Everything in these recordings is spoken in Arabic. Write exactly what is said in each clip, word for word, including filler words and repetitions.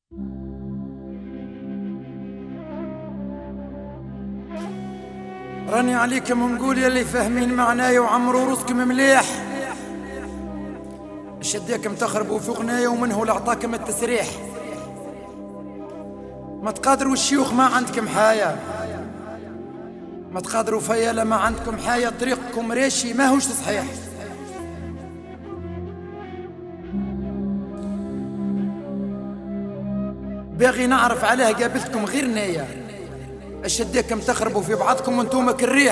راني عليكم ونقول يلي فاهمين معنايا وعمروا روسكم مليح. شديكم تخربوا في غنايا ومنه لعطاكم التسريح. ما تقادروا الشيوخ ما عندكم حاية، ما تقادروا فيالا ما عندكم حاية. طريقكم ريشي ما هوش صحيح. باغي نعرف علاه قابلتكم غير نية. اشديكم تخربوا في بعضكم وانتوما كالريح.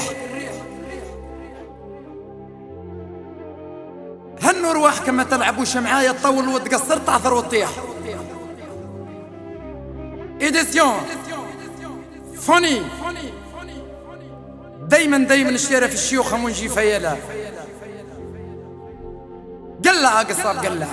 هنوا رواحكم ما تلعبوش معايا. تطول وتقصر تعثر وتطيح. إيديسيون فوني دايما دايما الشيرة في الشيوخ ونجي فيالا. قلع قصاب قلع.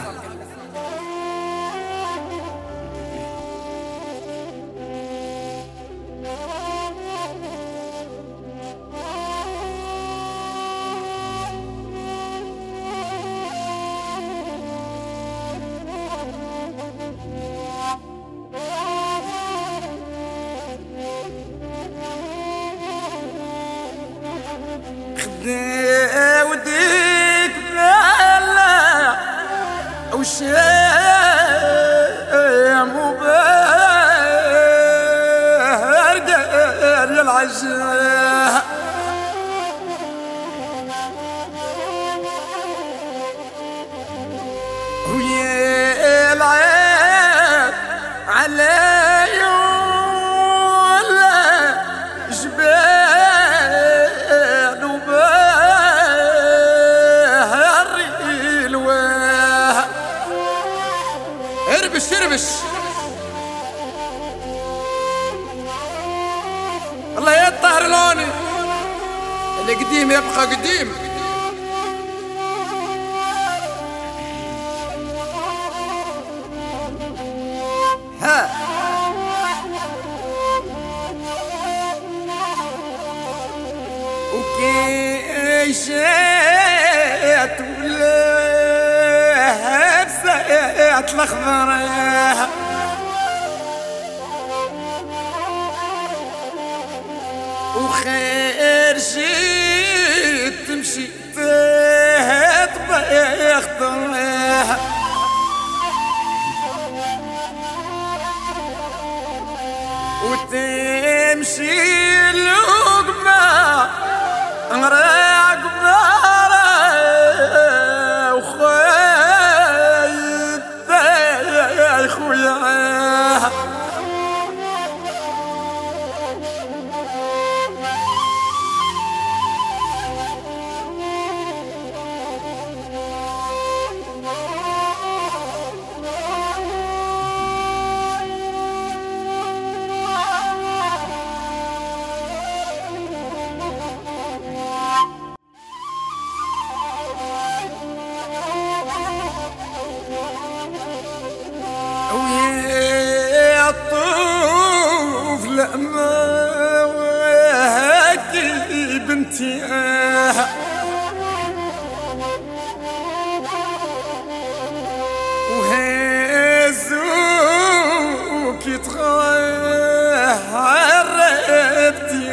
وديك بلا وشام وبارد يا العجاء. ويا العيب علي ولا جبال وباري الواه. اربش اربش الله يطهر لوني. اللي قديم يبقى قديم. ها وكي جات ولا بسات الخضر وخير جيت تمشي تطبخ خضر وتمشي لقمة غراق بارا وخايب يا خويا. ويا الطفل ما هاكي بنتي وهزوك يتغربتي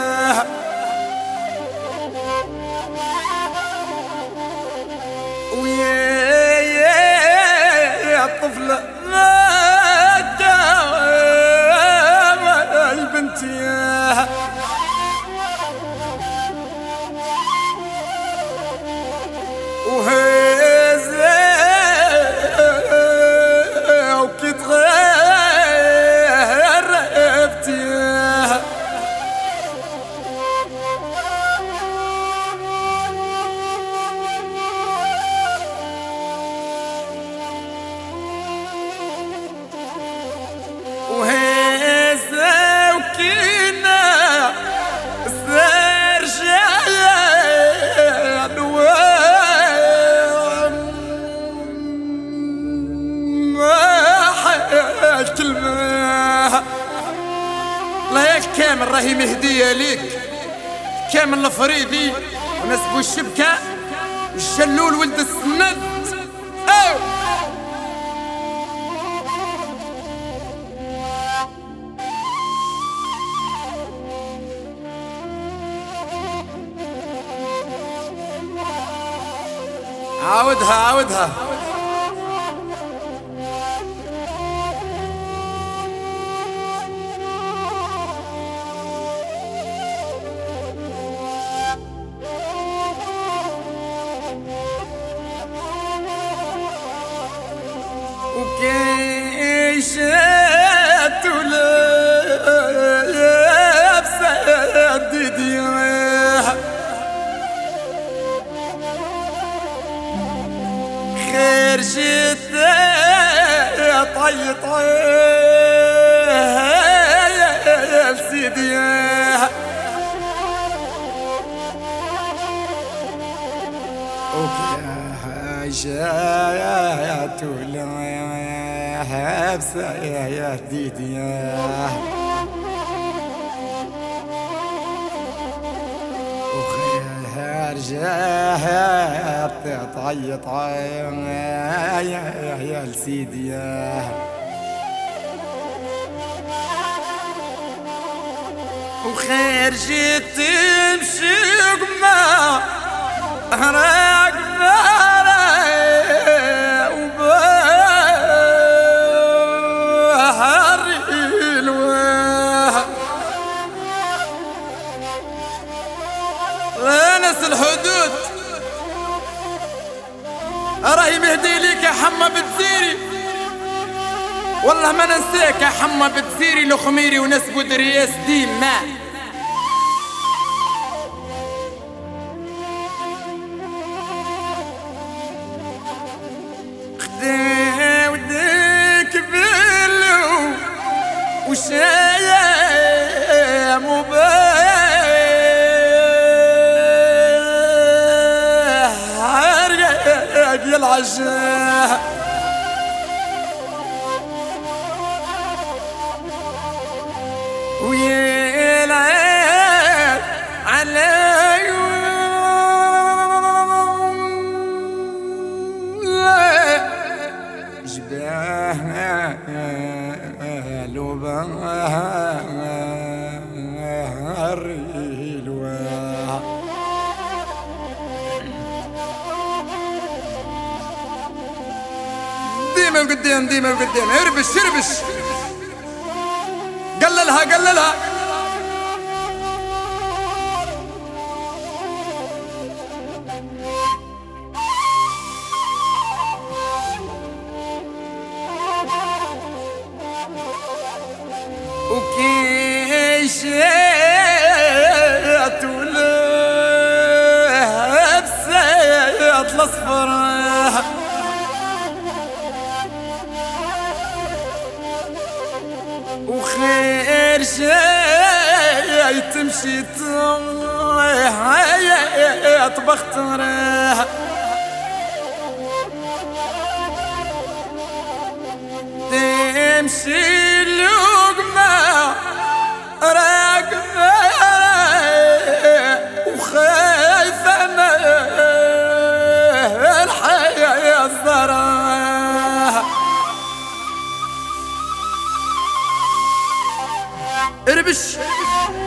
ويا الطفل وهزا وكتغربتي وهزا وكينا كلمة الله ياك كامل راهي مهدية ليك. كامل الفريدي ونسبو الشبكة والشلول ولد السند. أو عاودها عاودها. وكيشات ولابس يديها خير جيت طي طي سيديها وكيشات ولابس يديها وخير جات طي طي يا لسيدياه وخير جيت تمشي قما راق الحدود راهي مهدي ليك يا حما بتزيري والله ما ننساك يا حما بتزيري لخميري ونسبو درياس ديما خدا وديك بلو وشايا مبارك يا العشاء ويا العيال علي جبال وبهر الواه ديما قدام ديما قدام اربش اربش قللها قللها وكيشات ولابس الاصفر وخير شي تمشي طبخ تراه تمشي لقمة راقبة وخايفة من الحياة الزراها اربش